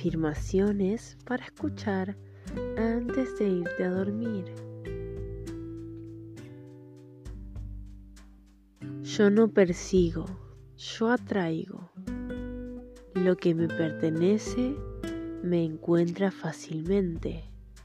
afirmaciones para escuchar antes de irte a dormir. Yo no persigo, yo atraigo. Lo que me pertenece me encuentra fácilmente.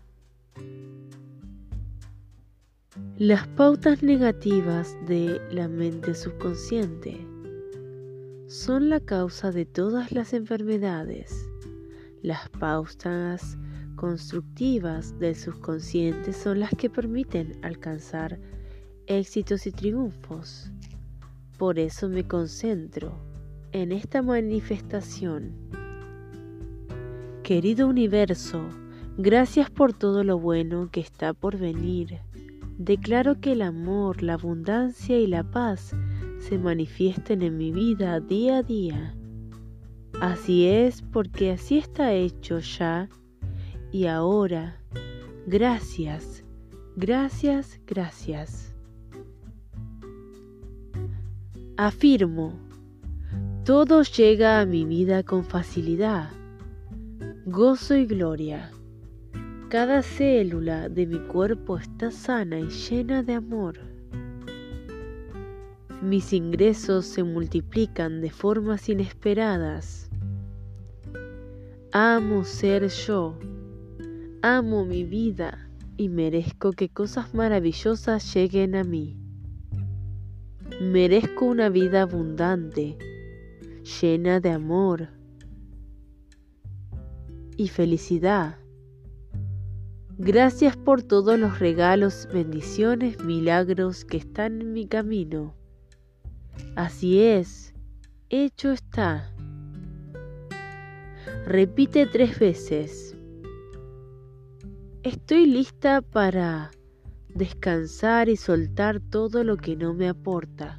Las pautas negativas de la mente subconsciente son la causa de todas las enfermedades. Las pautas constructivas del subconsciente son las que permiten alcanzar éxitos y triunfos. Por eso me concentro en esta manifestación. Querido universo, gracias por todo lo bueno que está por venir. Declaro que el amor, la abundancia y la paz se manifiesten en mi vida día a día. Así es porque así está hecho ya y ahora. Gracias, gracias, gracias. Afirmo, todo llega a mi vida con facilidad, gozo y gloria. Cada célula de mi cuerpo está sana y llena de amor. Mis ingresos se multiplican de formas inesperadas. Amo ser yo, amo mi vida y merezco que cosas maravillosas lleguen a mí. Merezco una vida abundante, llena de amor y felicidad. Gracias por todos los regalos, bendiciones, milagros que están en mi camino. Así es, hecho está. Repite 3 veces. Estoy lista para descansar y soltar todo lo que no me aporta.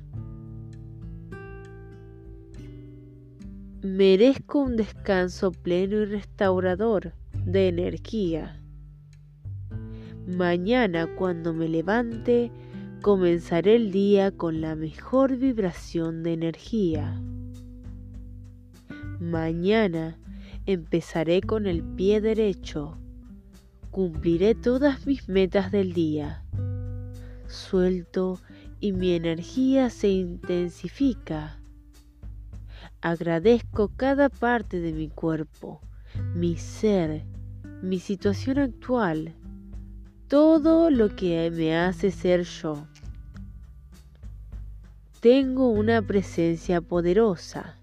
Merezco un descanso pleno y restaurador de energía. Mañana, cuando me levante, comenzaré el día con la mejor vibración de energía. Mañana empezaré con el pie derecho. Cumpliré todas mis metas del día. Suelto y mi energía se intensifica. Agradezco cada parte de mi cuerpo, mi ser, mi situación actual, todo lo que me hace ser yo. Tengo una presencia poderosa.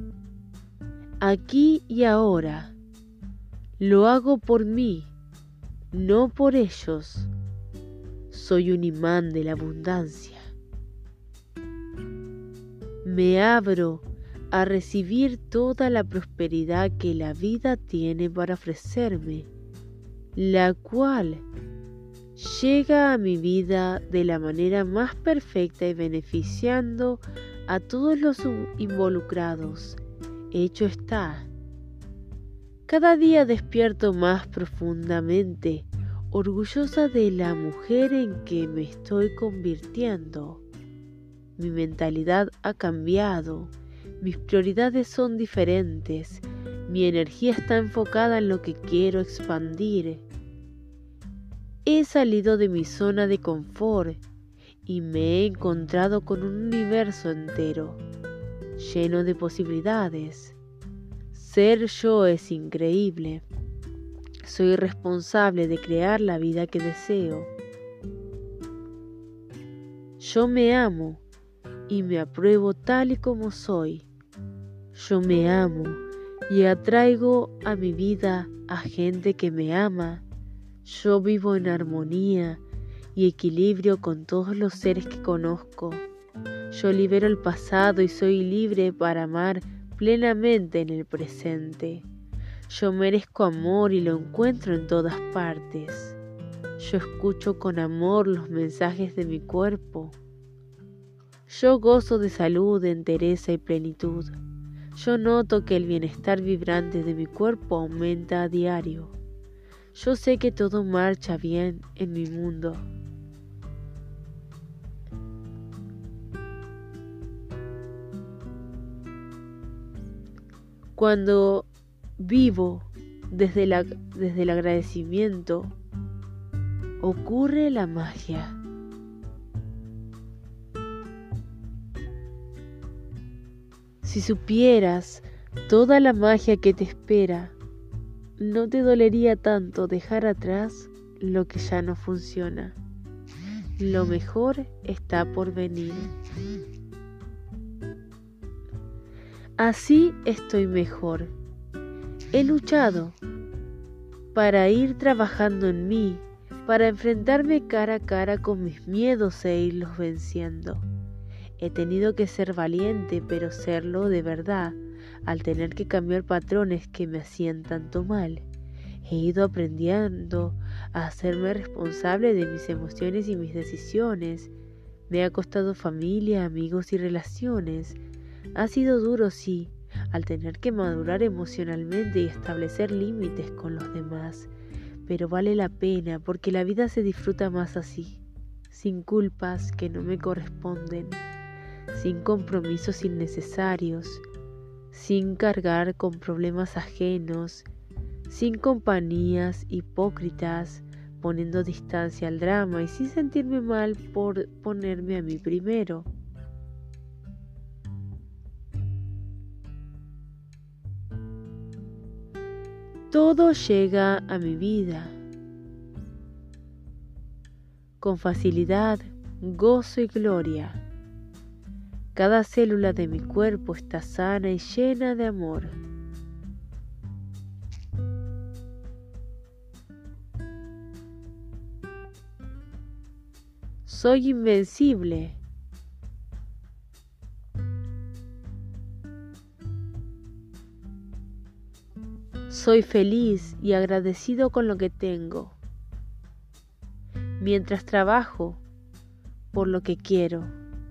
Aquí y ahora. Lo hago por mí, no por ellos. Soy un imán de la abundancia. Me abro a recibir toda la prosperidad que la vida tiene para ofrecerme, la cual llega a mi vida de la manera más perfecta y beneficiando a todos los involucrados. Hecho está. Cada día despierto más profundamente, orgullosa de la mujer en que me estoy convirtiendo. Mi mentalidad ha cambiado, mis prioridades son diferentes, mi energía está enfocada en lo que quiero expandir. He salido de mi zona de confort y me he encontrado con un universo entero, lleno de posibilidades. Ser yo es increíble. Soy responsable de crear la vida que deseo. Yo me amo y me apruebo tal y como soy. Yo me amo y atraigo a mi vida a gente que me ama. Yo vivo en armonía y equilibrio con todos los seres que conozco. Yo libero el pasado y soy libre para amar plenamente en el presente. Yo merezco amor y lo encuentro en todas partes. Yo escucho con amor los mensajes de mi cuerpo. Yo gozo de salud, entereza y plenitud. Yo noto que el bienestar vibrante de mi cuerpo aumenta a diario. Yo sé que todo marcha bien en mi mundo. Cuando vivo desde el agradecimiento ocurre la magia. Si supieras toda la magia que te espera, no te dolería tanto dejar atrás lo que ya no funciona. Lo mejor está por venir. Así estoy mejor. He luchado para ir trabajando en mí, para enfrentarme cara a cara con mis miedos e irlos venciendo. He tenido que ser valiente, pero serlo de verdad, al tener que cambiar patrones que me hacían tanto mal. He ido aprendiendo a hacerme responsable de mis emociones y mis decisiones. Me ha costado familia, amigos y relaciones. Ha sido duro, sí, al tener que madurar emocionalmente y establecer límites con los demás. Pero vale la pena porque la vida se disfruta más así, sin culpas que no me corresponden, sin compromisos innecesarios, sin cargar con problemas ajenos, sin compañías hipócritas, poniendo distancia al drama y sin sentirme mal por ponerme a mí primero. Todo llega a mi vida con facilidad, gozo y gloria. Cada célula de mi cuerpo está sana y llena de amor. Soy invencible. Soy feliz y agradecido con lo que tengo, mientras trabajo por lo que quiero.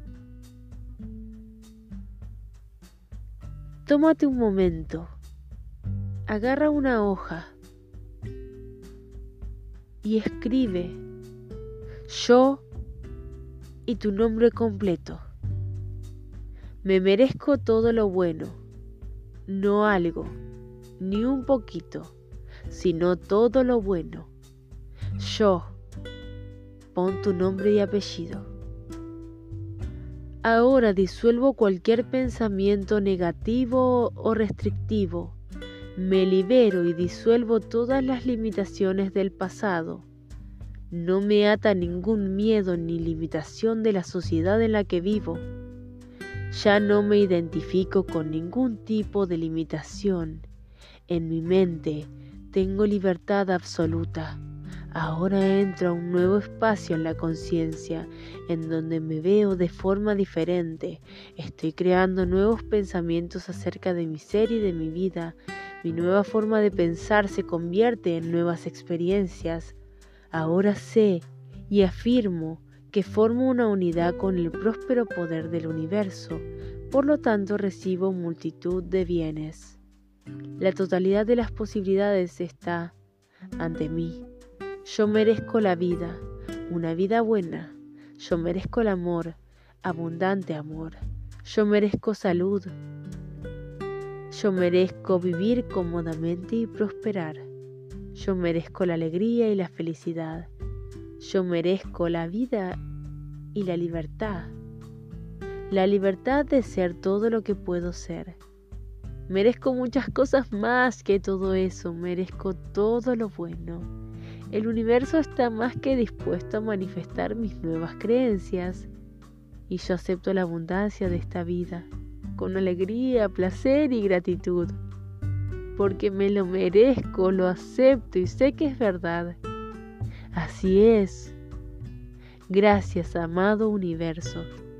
Tómate un momento, agarra una hoja y escribe yo y tu nombre completo. Me merezco todo lo bueno, no algo, ni un poquito, sino todo lo bueno. Yo, pon tu nombre y apellido. Ahora disuelvo cualquier pensamiento negativo o restrictivo. Me libero y disuelvo todas las limitaciones del pasado. No me ata ningún miedo ni limitación de la sociedad en la que vivo. Ya no me identifico con ningún tipo de limitación. En mi mente tengo libertad absoluta. Ahora entro a un nuevo espacio en la conciencia, en donde me veo de forma diferente. Estoy creando nuevos pensamientos acerca de mi ser y de mi vida. Mi nueva forma de pensar se convierte en nuevas experiencias. Ahora sé y afirmo que formo una unidad con el próspero poder del universo. Por lo tanto, recibo multitud de bienes. La totalidad de las posibilidades está ante mí. Yo merezco la vida, una vida buena. Yo merezco el amor, abundante amor. Yo merezco salud. Yo merezco vivir cómodamente y prosperar. Yo merezco la alegría y la felicidad. Yo merezco la vida y la libertad. La libertad de ser todo lo que puedo ser. Merezco muchas cosas más que todo eso. Merezco todo lo bueno. El universo está más que dispuesto a manifestar mis nuevas creencias. Y yo acepto la abundancia de esta vida con alegría, placer y gratitud. Porque me lo merezco, lo acepto y sé que es verdad. Así es. Gracias, amado universo.